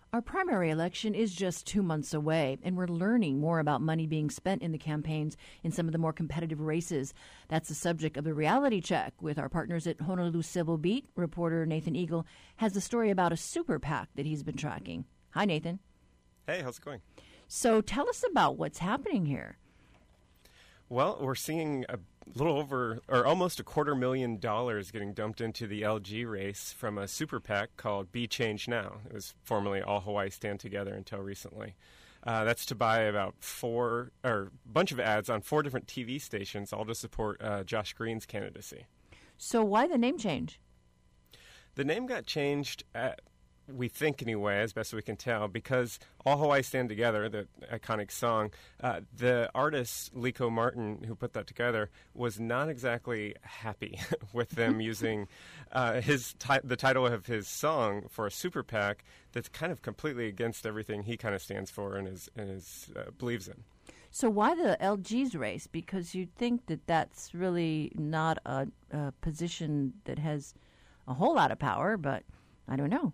Our primary election is just 2 months away, and we're learning more about money being spent in the campaigns in some of the more competitive races. That's the subject of the reality check with our partners at Honolulu Civil Beat. Reporter Nathan Eagle has a story about a super PAC that he's been tracking. Hi, Nathan. Hey, how's it going? So tell us about what's happening here. Well, we're seeing a little over, or almost $250,000 getting dumped into the LG race from a super PAC called Be Change Now. It was formerly All Hawaii Stand Together until recently. That's to buy about a bunch of ads on 4 different TV stations, all to support Josh Green's candidacy. So why the name change? The name got changed we think anyway, as best we can tell, because All Hawaii Stand Together, the iconic song, the artist, Liko Martin, who put that together, was not exactly happy with them using the title of his song for a super PAC that's kind of completely against everything he kind of stands for and believes in. So why the LG's race? Because you'd think that that's really not a position that has a whole lot of power, but I don't know.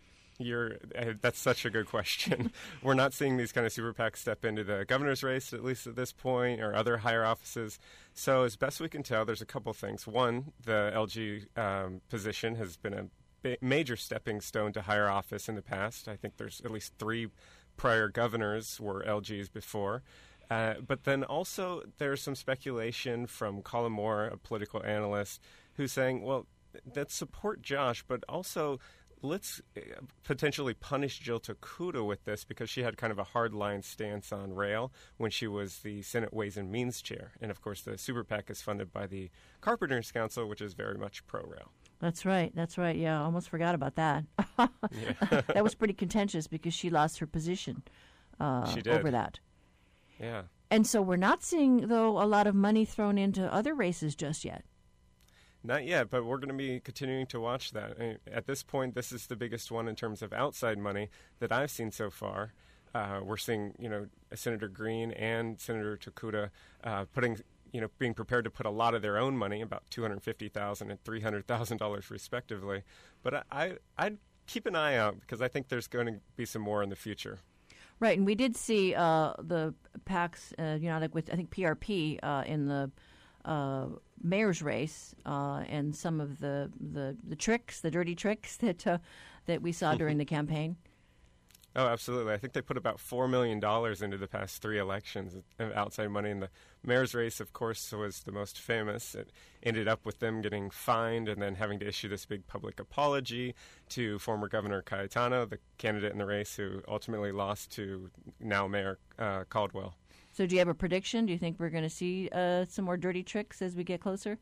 That's such a good question. We're not seeing these kind of super PACs step into the governor's race, at least at this point, or other higher offices. So as best we can tell, there's a couple things. One, the LG position has been a major stepping stone to higher office in the past. I think there's at least 3 prior governors were LGs before. But then also there's some speculation from Colin Moore, a political analyst, who's saying, well, let's support Josh, but also let's potentially punish Jill Tokuda with this because she had kind of a hardline stance on rail when she was the Senate Ways and Means chair. And, of course, the super PAC is funded by the Carpenters Council, which is very much pro-rail. That's right. Yeah, I almost forgot about that. That was pretty contentious because she lost her position over that. Yeah. And so we're not seeing, though, a lot of money thrown into other races just yet. Not yet, but we're going to be continuing to watch that. At this point, this is the biggest one in terms of outside money that I've seen so far. We're seeing, Senator Green and Senator Tokuda being prepared to put a lot of their own money, about $250,000 and $300,000 respectively. But I'd keep an eye out because I think there's going to be some more in the future. Right, and we did see the PACs, like with, I think, PRP in the mayor's race and some of the tricks, the dirty tricks that we saw during the campaign. Oh, absolutely. I think they put about $4 million into the past 3 elections of outside money. And the mayor's race, of course, was the most famous. It ended up with them getting fined and then having to issue this big public apology to former Governor Cayetano, the candidate in the race who ultimately lost to now Mayor Caldwell. So do you have a prediction? Do you think we're going to see some more dirty tricks as we get closer?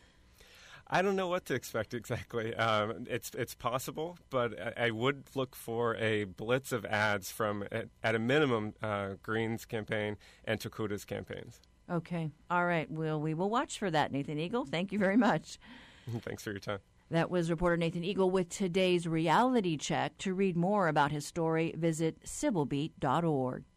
I don't know what to expect exactly. It's possible, but I would look for a blitz of ads from, at a minimum, Green's campaign and Tokuda's campaigns. Okay. All right. Well, we will watch for that, Nathan Eagle. Thank you very much. Thanks for your time. That was reporter Nathan Eagle with today's reality check. To read more about his story, visit civilbeat.org.